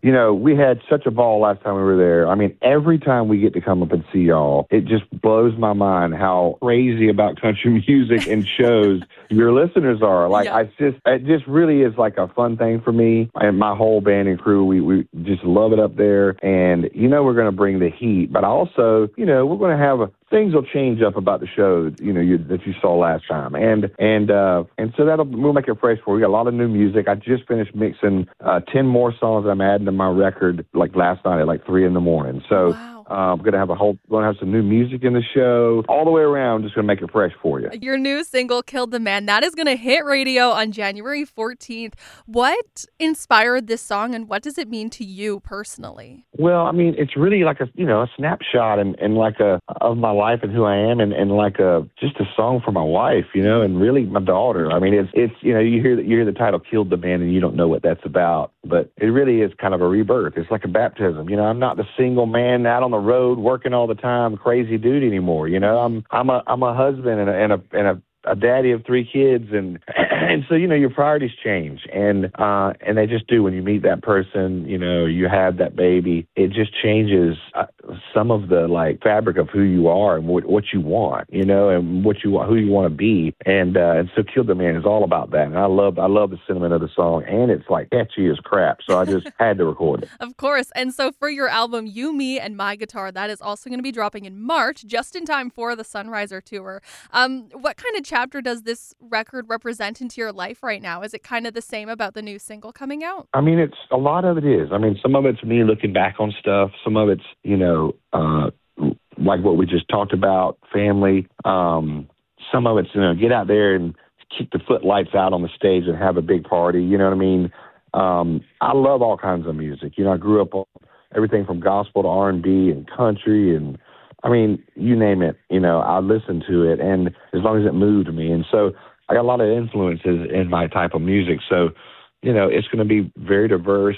we had such a ball last time we were there. I mean, every time we get to come up and see y'all, it just blows my mind how crazy about country music and shows your listeners are. Like, Yeah. it just really is like a fun thing for me and my whole band and crew. We just love it up there. And, we're going to bring the heat, but also, we're going to have things will change up about the show, that you saw last time, and so we'll make it fresh for you. We got a lot of new music. I just finished mixing 10 more songs I'm adding to my record, like last night at like 3 a.m. So Wow. I'm gonna have some new music in the show all the way around. Just gonna make it fresh for you. Your new single, Killed the Man, that is going to hit radio on January 14th. What inspired this song, and what does it mean to you personally? Well, I mean, it's really like a snapshot and like of my life and who I am, and like just a song for my wife, and really my daughter. I mean, it's you hear the title "Killed the Man" and you don't know what that's about, but it really is kind of a rebirth. It's like a baptism. I'm not the single man out on the road working all the time, crazy dude anymore. I'm a husband and a daddy of 3 kids, and so your priorities change, and they just do when you meet that person. You have that baby. It just changes some of the like fabric of who you are and what you want, and who you want to be, and so "Killed the Man" is all about that. And I love the sentiment of the song, and it's like catchy as crap. So I just had to record it. Of course. And so for your album, You, Me, and My Guitar, that is also going to be dropping in March, just in time for the Sunriser tour. What kind of chapter does this record represent into your life right now? Is it kind of the same about the new single coming out? I mean, it's a lot of it is. I mean, some of it's me looking back on stuff. Some of it's, like what we just talked about, family. Some of it's, get out there and keep the footlights out on the stage and have a big party. You know what I mean? I love all kinds of music. I grew up on everything from gospel to R&B and country, and I mean, you name it, I listened to it, and as long as it moved me. And so I got a lot of influences in my type of music. So, it's going to be very diverse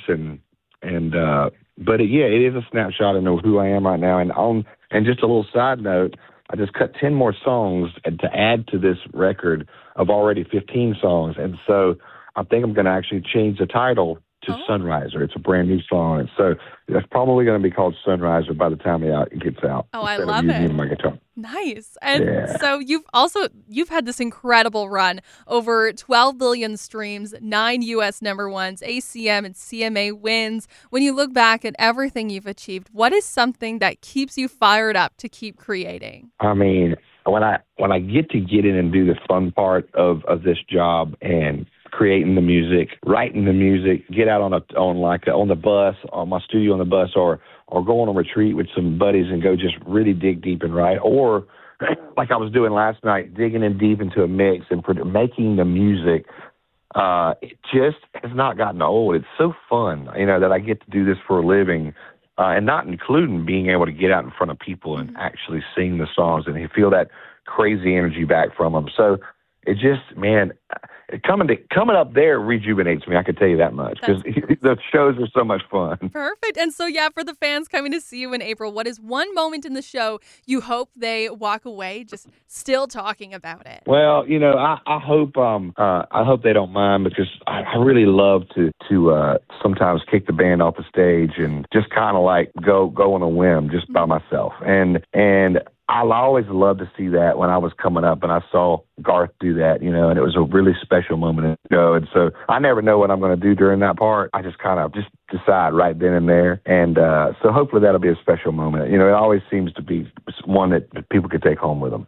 but it is a snapshot into who I am right now. And just a little side note, I just cut 10 more songs to add to this record of already 15 songs. And so I think I'm going to actually change the title to Sunriser. It's a brand new song. And so that's probably going to be called Sunriser by the time it gets out. Oh, I love it. My guitar. Nice. And so you've had this incredible run, over 12 billion streams, 9 U.S. number ones, ACM and CMA wins. When you look back at everything you've achieved, what is something that keeps you fired up to keep creating? I mean, when I get in and do the fun part of this job and creating the music, writing the music, get out on the bus, on my studio on the bus, or go on a retreat with some buddies and go just really dig deep and write, or like I was doing last night, digging in deep into a mix and making the music. It just has not gotten old. It's so fun, that I get to do this for a living, and not including being able to get out in front of people and actually sing the songs and feel that crazy energy back from them. So it just, man, coming up there rejuvenates me. I can tell you that much, because the shows are so much fun. Perfect. And so, for the fans coming to see you in April, what is one moment in the show you hope they walk away just still talking about it? Well, I hope they don't mind, because I really love to sometimes kick the band off the stage and just kind of like go on a whim just by myself. And I always loved to see that when I was coming up, and I saw Garth do that, and it was a really special moment to go. And so I never know what I'm going to do during that part. I just kind of just decide right then and there. And so hopefully that'll be a special moment. It always seems to be one that people could take home with them.